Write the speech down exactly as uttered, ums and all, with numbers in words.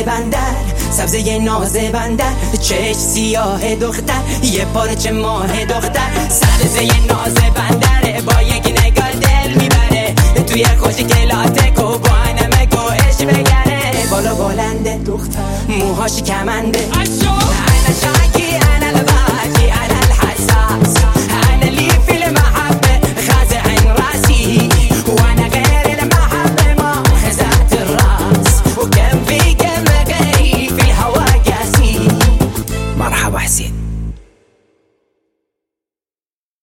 بندر، سبزه ناز بندر، چشم سیاه دختر، یه پارچه ماه دختر. سبزه ناز بندره، با یک نگاه دل میبره، توی خوشی کلاته کو با انمه گوش بگره. بالا بلنده دختر، موهاش کمنده، انا شاکی انا لبا